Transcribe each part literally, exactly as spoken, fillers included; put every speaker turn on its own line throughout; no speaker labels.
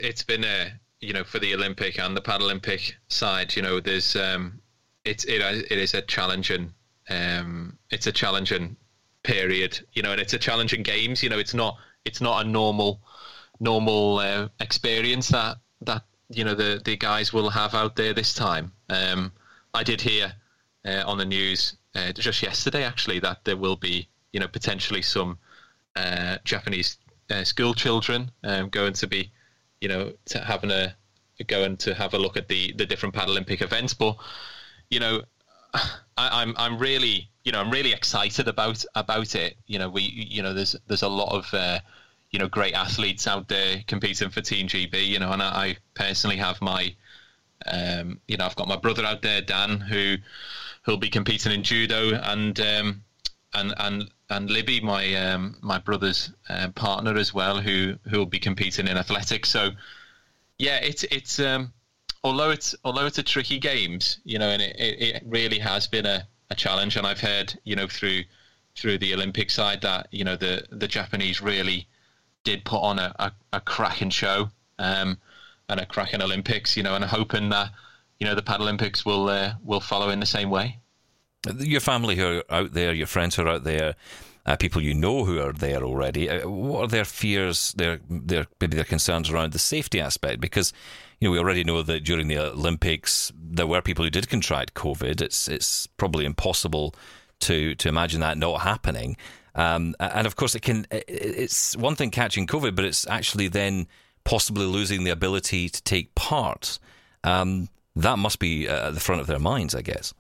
it's been a, you know, for the Olympic and the Paralympic side, you know, there's um, it's it it is a challenging um, it's a challenging period, you know, and it's a challenging games. You know, it's not it's not a normal normal uh, experience that that you know the the guys will have out there this time. Um, I did hear uh, on the news uh, just yesterday actually that there will be, you know, potentially some uh, Japanese uh, school children um, going to be, you know, to having a going to have a look at the the different Paralympic events. But you know, I, I'm I'm really you know I'm really excited about about it. You know, we you know there's there's a lot of uh, you know great athletes out there competing for Team G B. You know, and I, I personally have my um, you know I've got my brother out there, Dan, who who'll be competing in judo, and um, and and and Libby, my um, my brother's uh, partner as well, who who will be competing in athletics. So yeah, it's it's um, although it's although it's a tricky games, you know, and it, it really has been a, a challenge. And I've heard, you know, through through the Olympic side that, you know, the the Japanese really did put on a, a, a cracking show um, and a cracking Olympics, you know, and hoping that, you know, the Paralympics will uh, will follow in the same way.
Your family who are out there, your friends who are out there, uh, people you know who are there already, uh, what are their fears, their their maybe their concerns around the safety aspect? Because, you know, we already know that during the Olympics there were people who did contract COVID. It's it's probably impossible to to imagine that not happening. Um, and of course, it can. It's one thing catching COVID, but it's actually then possibly losing the ability to take part. Um, that must be at the front of their minds, I guess.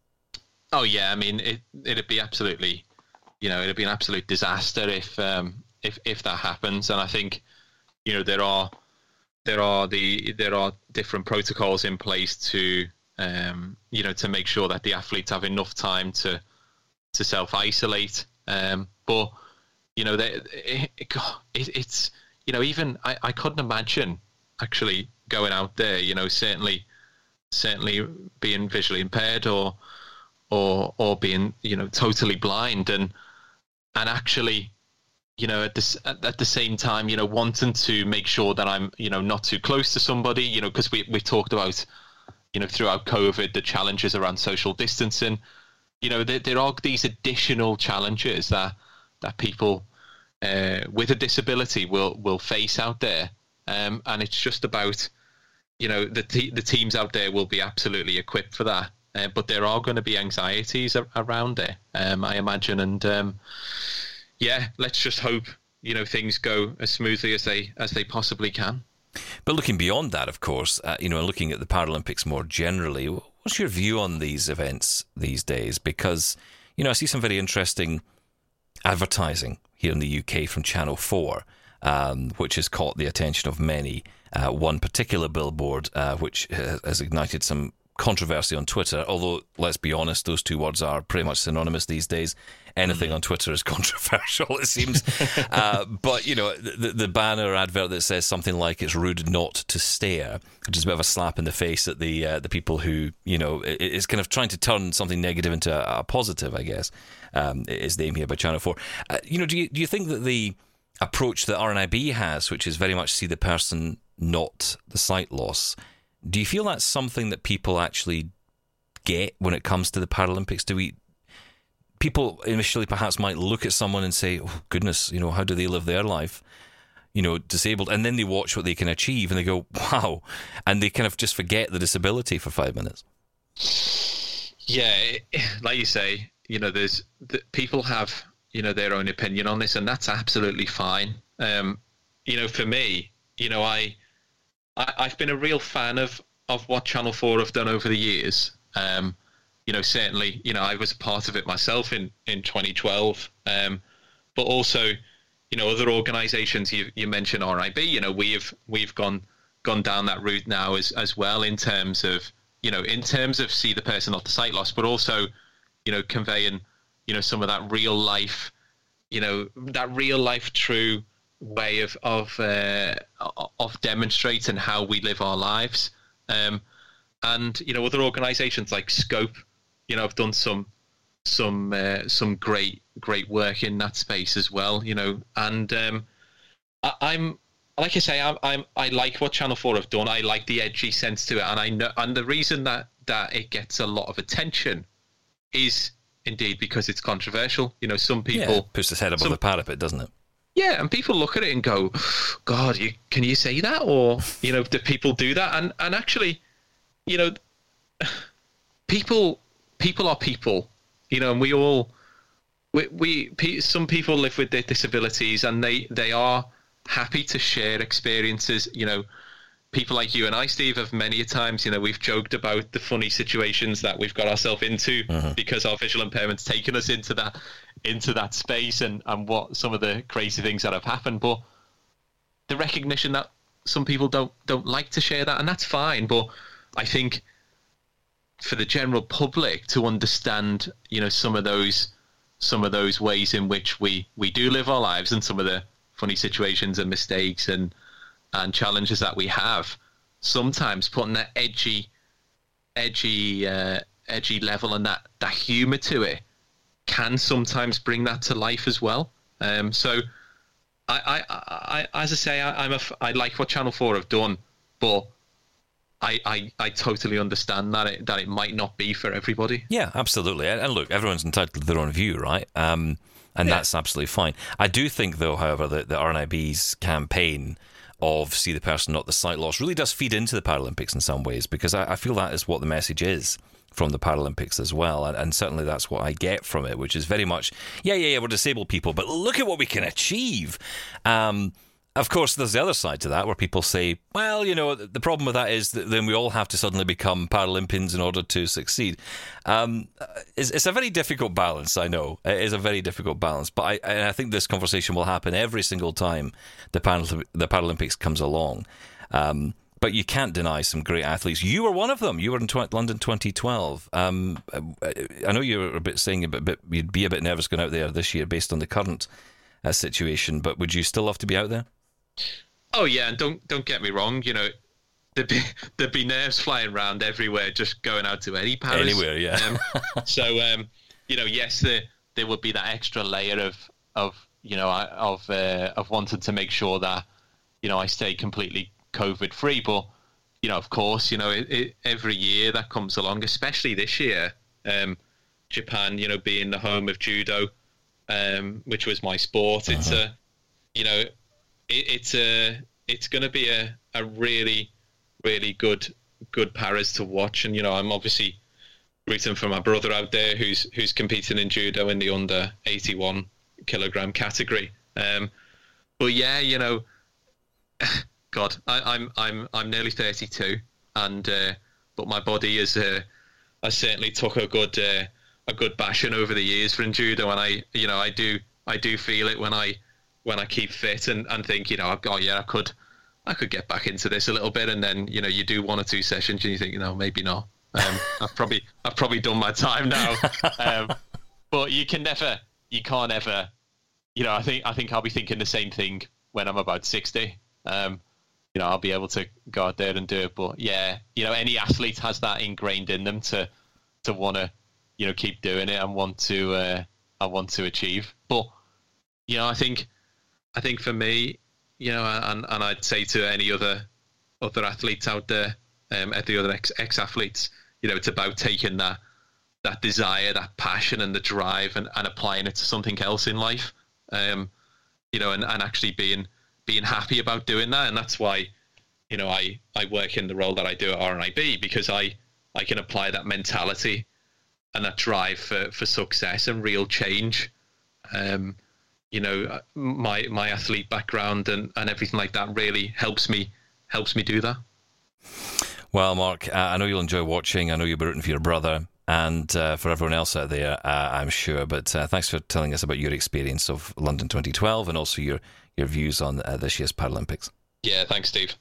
Oh yeah, I mean, it it'd be absolutely, you know, it'd be an absolute disaster if um, if if that happens. And I think, you know, there are there are the there are different protocols in place to um, you know to make sure that the athletes have enough time to to self isolate. Um, but you know, they, it, it, it's you know even I, I couldn't imagine actually going out there. You know, certainly certainly being visually impaired or. or or being, you know, totally blind and and actually, you know, at this at the same time, you know, wanting to make sure that I'm, you know, not too close to somebody, you know, because we we've talked about, you know, throughout COVID the challenges around social distancing. You know, there, there are these additional challenges that that people uh, with a disability will will face out there, um, and it's just about, you know, the te- the teams out there will be absolutely equipped for that. Uh, but there are going to be anxieties a- around it, um, I imagine. And um, yeah, let's just hope, you know, things go as smoothly as they as they possibly can.
But looking beyond that, of course, uh, you know, looking at the Paralympics more generally, what's your view on these events these days? Because, you know, I see some very interesting advertising here in the U K from Channel four, um, which has caught the attention of many. Uh, one particular billboard, uh, which has ignited some controversy on Twitter, although let's be honest, those two words are pretty much synonymous these days. Anything mm-hmm. on Twitter is controversial, it seems. uh, but, you know, the, the banner advert that says something like it's rude not to stare, which is a bit of a slap in the face at the uh, the people who, you know, it, it's kind of trying to turn something negative into a, a positive, I guess, um, is the aim here by Channel four. Uh, you know, do you, do you think that the approach that R N I B has, which is very much see the person, not the sight loss, do you feel that's something that people actually get when it comes to the Paralympics? Do we, people initially perhaps might look at someone and say, oh, goodness, you know, how do they live their life, you know, disabled? And then they watch what they can achieve and they go, wow. And they kind of just forget the disability for five minutes.
Yeah, like you say, you know, there's the, people have, you know, their own opinion on this, and that's absolutely fine. Um, you know, for me, you know, I, I, I've been a real fan of, of what Channel four have done over the years. Um, you know, certainly, you know, I was a part of it myself in, in twenty twelve. Um, but also, you know, other organisations, you you mentioned R I B, you know, we've we've gone gone down that route now as as well in terms of, you know, in terms of see the person, not the sight loss, but also, you know, conveying, you know, some of that real life, you know, that real life true way of of uh, of demonstrating how we live our lives, um, and you know other organisations like Scope, you know, have done some some uh, some great great work in that space as well, you know, and um, I, I'm like I say, I'm, I'm I like what Channel Four have done. I like the edgy sense to it, and I know, and the reason that that it gets a lot of attention is indeed because it's controversial. You know, some people
yeah, puts its head above some, the parapet, doesn't it?
Yeah, and people look at it and go, "God, you, can you say that?" Or you know, do people do that? And and actually, you know, people people are people. You know, and we all we we some people live with their disabilities, and they they are happy to share experiences. You know, people like you and I, Steve, have many a times, you know, we've joked about the funny situations that we've got ourselves into uh-huh. because our visual impairment's taken us into that into that space, and, and what some of the crazy things that have happened. But the recognition that some people don't don't like to share that, and that's fine. But I think for the general public to understand, you know, some of those some of those ways in which we, we do live our lives, and some of the funny situations and mistakes and and challenges that we have, sometimes putting that edgy edgy uh, edgy level and that, that humour to it can sometimes bring that to life as well. Um, so I, I, I, as I say, I, I'm a, I like what Channel four have done, but I, I, I totally understand that it, that it might not be for everybody.
Yeah, absolutely. And look, everyone's entitled to their own view, right? Um, and yeah. That's absolutely fine. I do think, though, however, that the R N I B's campaign of see the person, not the sight loss, really does feed into the Paralympics in some ways, because I, I feel that is what the message is from the Paralympics as well, and, and certainly that's what I get from it, which is very much, yeah, yeah, yeah, we're disabled people, but look at what we can achieve. Um, of course, there's the other side to that, where people say, well, you know, the problem with that is that then we all have to suddenly become Paralympians in order to succeed. Um, it's, it's a very difficult balance, I know. It is a very difficult balance, but I, and I think this conversation will happen every single time the, Paral- the Paralympics comes along. Um, but you can't deny some great athletes. You were one of them. You were in tw- London twenty twelve. Um, I know you were a bit saying a bit, bit, you'd be a bit nervous going out there this year based on the current uh, situation, but would you still love to be out there?
Oh yeah, and don't don't get me wrong. You know, there'd be there'd be nerves flying around everywhere, just going out to any Paris.
Anywhere, yeah.
um, so um, you know, yes, there there would be that extra layer of of you know of uh, of wanting to make sure that you know I stay completely COVID free. But you know, of course, you know, it, it, every year that comes along, especially this year, um, Japan, you know, being the home of judo, um, which was my sport. Uh-huh. It's a you know. It, it's a it's going to be a, a really really good good paras to watch, and you know I'm obviously rooting for my brother out there who's who's competing in judo in the under eighty-one kilogram category. Um, but yeah, you know, God, I, I'm I'm I'm nearly thirty-two, and uh, but my body is uh, I certainly took a good uh, a good bashing over the years for judo, and I you know I do I do feel it when I. when I keep fit and, and think, you know, oh yeah, I could, I could get back into this a little bit. And then, you know, you do one or two sessions and you think, you know, maybe not. Um, I've probably, I've probably done my time now. Um, but you can never, you can't ever, you know, I think, I think I'll be thinking the same thing when I'm about sixty. Um, you know, I'll be able to go out there and do it. But yeah, you know, any athlete has that ingrained in them to, to want to, you know, keep doing it and want to, uh, I want to achieve. But, you know, I think, I think for me, you know, and, and I'd say to any other other athletes out there, um, the other ex, ex-athletes, you know, it's about taking that that desire, that passion and the drive and, and applying it to something else in life, um, you know, and, and actually being being happy about doing that. And that's why, you know, I, I work in the role that I do at R N I B, because I, I can apply that mentality and that drive for, for success and real change. Um You know, my my athlete background and, and everything like that really helps me helps me do that.
Well, Mark, uh, I know you'll enjoy watching. I know you'll be rooting for your brother and uh, for everyone else out there, uh, I'm sure. But uh, thanks for telling us about your experience of London twenty twelve and also your, your views on uh, this year's Paralympics.
Yeah, thanks, Steve.